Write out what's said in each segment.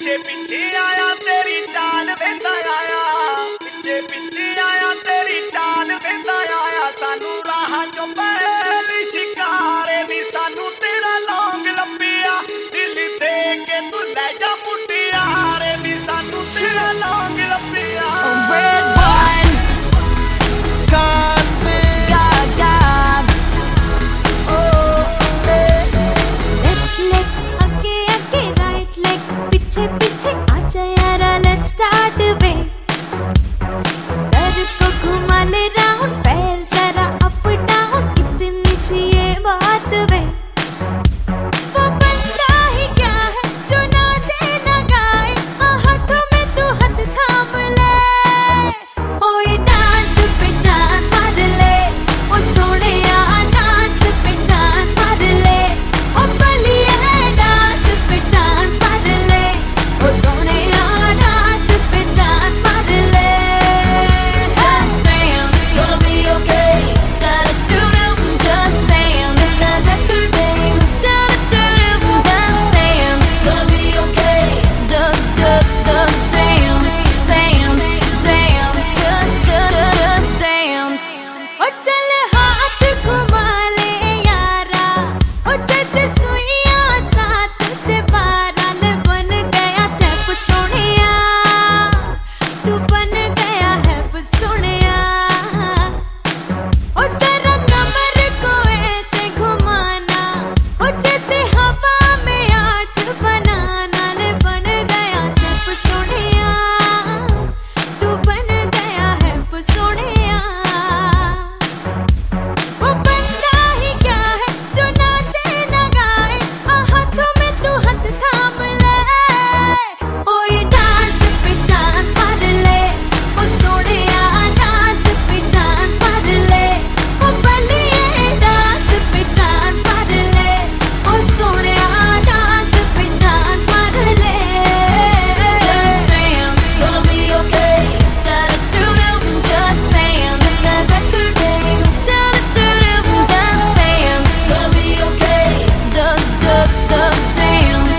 पीछे पीछे आया तेरी चाल वेंदा आया, पीछे पीछे आया तेरी चाल वेंदा आया। सानू राह चो पहली शिकारे नी सानू तेरा लौंग लपिया, दिल दे के तू ले जा मुटिया रे नी सानू तेरा लौंग लपिया। Red wine, God, oh, left leg, आगे right leg, पीछे पीछे आजा यारा, let's start वे। सर को घुमा ले round, पैर जरा up down, इतनी सी ये बात वे। वो बंदा ही क्या है जो नाचे ना गाए, हाथों में तू हाथ थाम ले। ओए डांस पे चांस मार ले, ओ सोनिया डांस पे चांस मार ले, ओ बलिए डांस पे चांस मार ले, ओ सोनिया डांस पे चांस मार ले। Just dance, gonna be okay. Da-da-doo-doo, just dance, da-da-doo-doo, da-da-doo-doo, just dance, gonna be okay. Just dance, dance, dance, just dance. ओ चल हाथ घुमा ले यारा, ओ जैसे सुइयां साथ से बारान बन गया स्टेप सोनिया, तू बन गया है सोनिया। ओ जरा कमर को ऐसे घुमाना, ओ जैसे हवा में आठ बनाना, ने बन गया स्टेप सोनिया, तू बन गया है सोनिया। वो बंदा ही क्या है जो नाचे ना गाए, हाथों में तू हाथ थाम ले। ओए डांस पे चांस मार ले, ओ सोनिया डांस पे चांस मार ले, ओ बलिए डांस पे चांस मार ले, ओ सोनिया डांस पे चांस मार ले। Just dance, gonna be okay. Da-da-doo-doo, just dance, da-da-doo-doo, da-da-doo-doo, just dance, gonna be okay. Just dance, dance,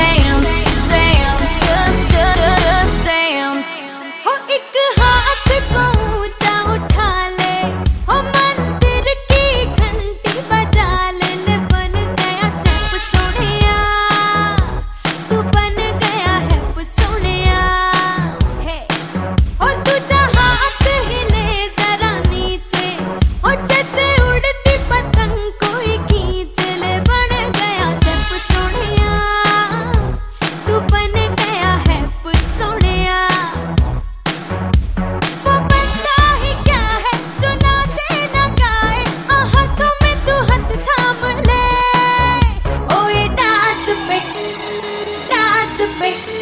just dance. हो एक हाथ को ऊंचा उठा ले, हो मंदिर की घंटी बजा ले, बन गया स्टेप सोनिया, तू बन गया है सोनिया। हे हो तुझा हाथ हिले जरा नीचे, हो जैसे उड़ती पतंग कोई खींच ले, बन गया स्टेप सोनिया, तू बन गया है सोनिया। वो बंदा ही क्या है जो नाचे ना गाए, हाथों में तू हाथ थाम ले। ओए डांस पे